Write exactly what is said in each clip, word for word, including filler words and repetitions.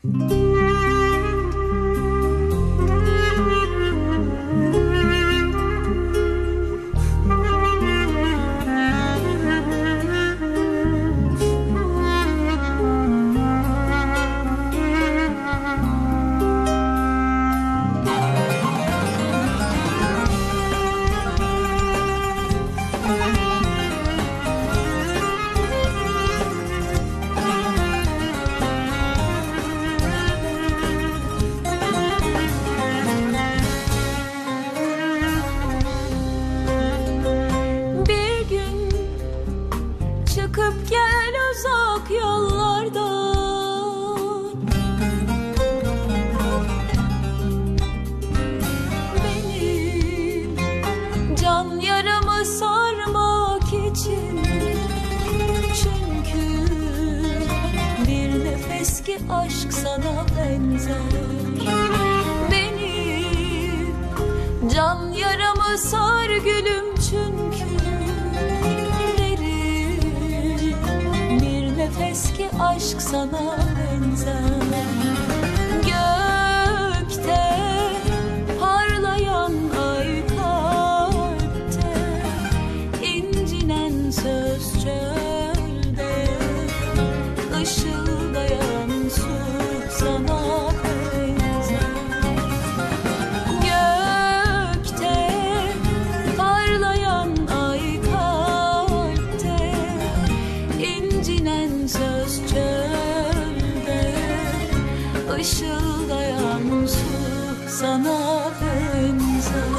Çıkıp gel uzak yollardan, benim can yaramı sarmak için. Çünkü bir nefes ki aşk sana benzer. Benim can yaramı sar gülüm, çünkü nefes ki aşk sana benzer. Gökte parlayan ay, kalpte incinen söz, çölde ışıldayan su sana benzer. Gökte parlayan ay, kalpte incinen söz, çölde ışıldayan su sana benzer.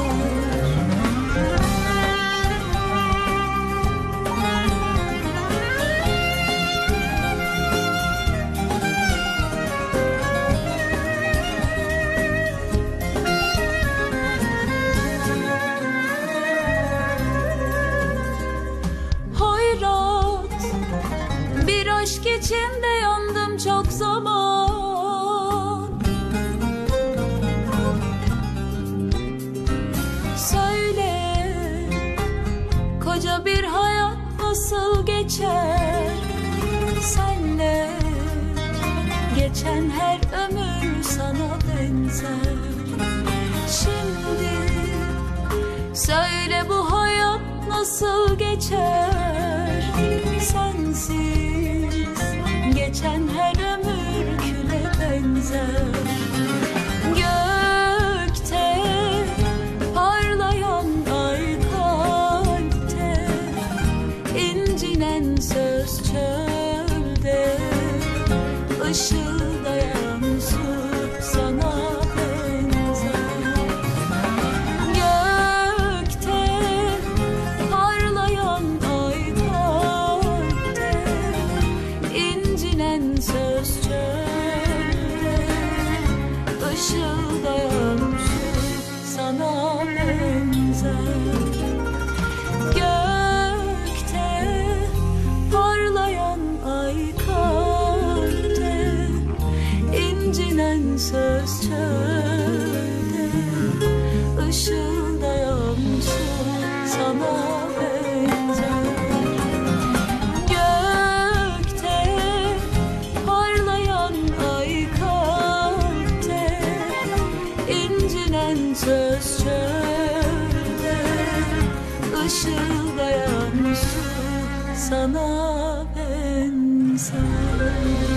Hoyrat bir aşk içinde yandım çok zaman. Söyle, koca bir hayat nasıl geçer senle? Geçen her ömür sana benzer. Şimdi söyle, bu hayat nasıl geçer sensiz? Geçen her ömür küle benzer. Gökte parlayan ay, kalpte incinen söz, çölde ışıldayan su sana benzer. Gökte parlayan ay, kalpte incinen söz, çölde ışıldayan su sana benzer. Gökte parlayan ay, kalpte incinen söz, çölde ışıldayan su sana benzer. Gökte parlayan ay, kalpte incinen söz, çölde ışıldayan su sana benzer.